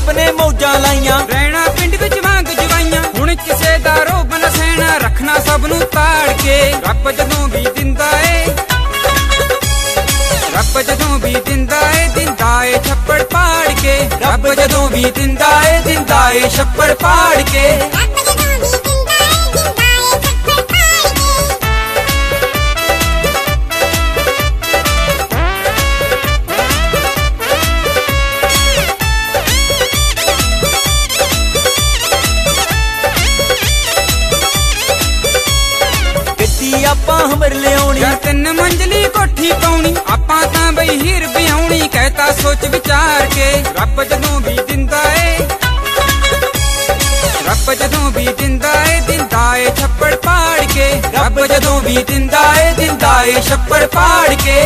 ਰੱਬ ਨੇ ਮੌਜਾਂ ਲਾਈਆਂ। ਰਹਿਣਾ ਪਿੰਡ ਵਿੱਚ ਵਾਂਗ ਜਵਾਈਆਂ, ਹੁਣ ਕਿਸੇ ਦਾ ਰੋਬ ਨਾ ਸਹਿਣਾ, ਰੱਖਣਾ ਸਭ ਨੂੰ ਤਾੜ ਕੇ। ਰੱਬ ਜਦੋਂ ਵੀ ਦਿੰਦਾ ਏ, ਰੱਬ ਜਦੋਂ ਵੀ ਦਿੰਦਾ ਏ, ਦਿੰਦਾ ਏ ਛੱਪੜ ਪਾੜ ਕੇ। ਰੱਬ ਜਦੋਂ ਵੀ ਦਿੰਦਾ ਏ, ਦਿੰਦਾ ਏ ਛੱਪੜ ਪਾੜ ਕੇ। ਆਪਾਂ ਹਮਰ ਲਿਆਉਣੀ, ਯਾਰ 3 ਮੰਜ਼ਲੀ ਕੋਠੀ ਪਾਉਣੀ, ਆਪਾਂ ਤਾਂ ਬਈ ਹੀਰ ਵਿਆਉਣੀ। ਕਹਿਤਾ ਸੋਚ ਵਿਚਾਰ ਕੇ। ਰੱਬ ਜਦੋਂ ਵੀ ਦਿੰਦਾ ਏ, ਰੱਬ ਜਦੋਂ ਵੀ ਦਿੰਦਾ ਏ, ਦਿੰਦਾ ਏ ਛੱਪੜ ਪਾੜ ਕੇ। ਰੱਬ ਜਦੋਂ ਵੀ ਦਿੰਦਾ ਏ, ਦਿੰਦਾ ਏ ਛੱਪੜ ਪਾੜ ਕੇ।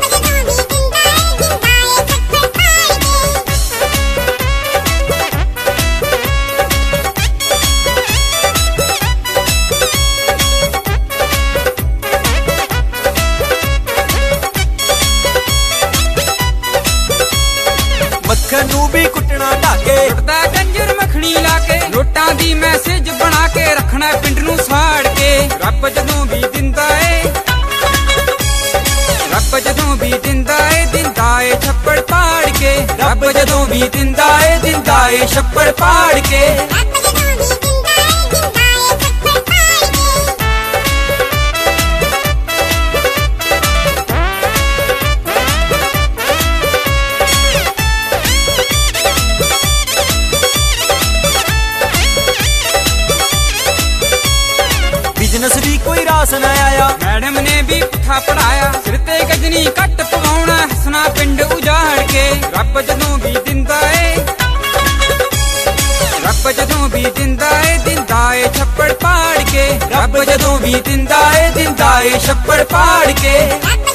ਮੱਖਣ ਨੂੰ ਵੀ ਕੁੱਟਣਾ ਢਾਕੇ, ਟੁੱਟਦਾ ਕੰਜਰ ਮੱਖਣੀ ਲਾ ਕੇ। ਨੋਟਾਂ ਦੀ ਮੈਸੇਜ ਬਣਾ ਕੇ, ਰੱਖਣਾ ਪਿੰਡ ਨੂੰ ਸਾੜ ਕੇ। ਰੱਬ ਜਦੋਂ ਵੀ ਦਿੰਦਾ ਏ, ਰੱਬ ਜਦੋਂ ਵੀ ਦਿੰਦਾ ਏ, ਦਿੰਦਾ ਏ ਛੱਪੜ ਪਾੜ ਕੇ। ਰੱਬ ਜਦੋਂ ਵੀ ਦਿੰਦਾ ਏ, ਦਿੰਦਾ ਏ ਛੱਪੜ ਪਾੜ ਕੇ। ਬਿਜ਼ਨਸ ਵੀ ਕੋਈ ਰਾਸ ਨਾ ਆਇਆ, ਮੈਡਮ ਨੇ ਵੀ ਪੁੱਠਾ ਪੜਾਇਆ। ਸਿਰ ਤੇ ਗਜਨੀ ਕੱਟ ਪਵਾਉਣਾ, ਹੱਸਣਾ ਪਿੰਡ ਉਜਾੜ ਕੇ। ਰੱਬ ਜਦੋਂ ਵੀ ਦਿੰਦਾ ਏ, ਰੱਬ ਜਦੋਂ ਵੀ ਦਿੰਦਾ ਏ, ਦਿੰਦਾ ਏ ਛੱਪੜ ਪਾੜ ਕੇ। ਰੱਬ ਜਦੋਂ ਵੀ ਦਿੰਦਾ ਏ, ਦਿੰਦਾ ਏ ਛੱਪੜ ਪਾੜ ਕੇ।